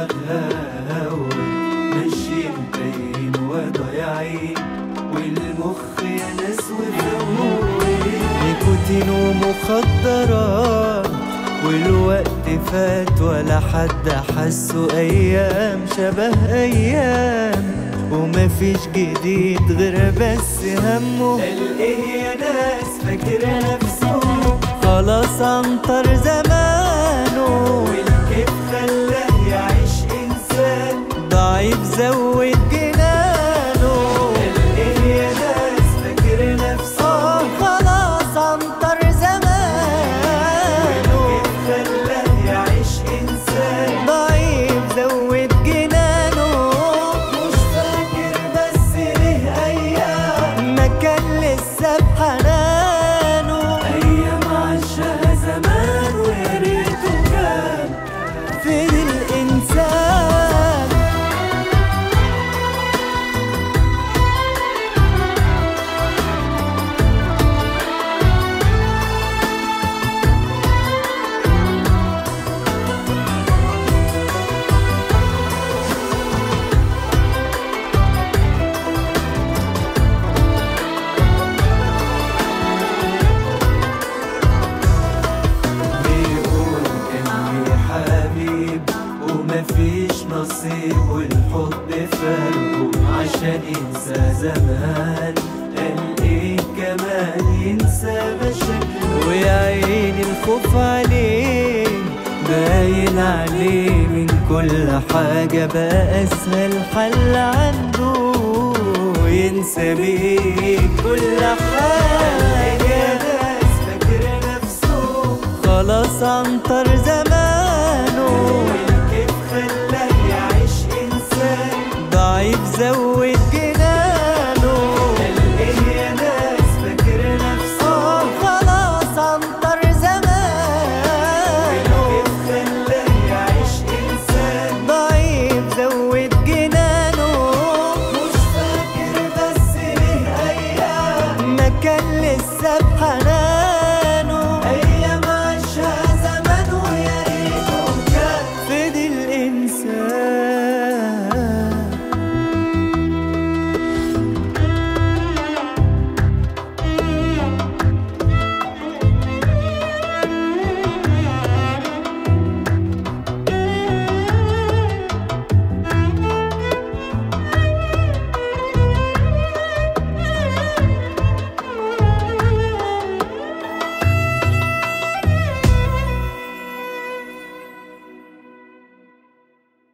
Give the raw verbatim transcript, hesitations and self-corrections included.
دماغها هوا، ماشيين تايهين وضايعين والمخ يا ناس وفوين، نيكوتين ومخدرات والوقت فات ولا حد حسه. أيام شبه أيام ومفيش جديد غير بس همه. قال إيه يا ناس فاكر نفسه خلاص عنطر زمانه، والكيف خلاه يعيش إنسان ضعيف زود جنانه. قال إيه يا ناس فاكر نفسه خلاص عنطر زمانه، والكيف خلاه يعيش إنسان ضعيف زود جنانه. مش فاكر بس ليه أيام ما كان لسه بحنانه، أيام عاشها زمان ويا ريته كان فين الإنسان. مفيش نصيب والحب فرقه عشان ينسى زمان. قال ايه كمان ينسى مشاكله، ويا عيني الخوف عليه باين عليه من كل حاجة بقى أسهل حل عنده ينسى بيه كل حاجة. يا ناس فاكر نفسه خلاص عنطر زمانه، خلاه يعيش إنسان ضعيف زود جنانه. قال إيه يا ناس فاكر نفسه خلاص عنطر زمانه، كيف خلاه يعيش إنسان ضعيف زود جنانه. مش فاكر بس ليه أيام ما كان لسه بحنانه،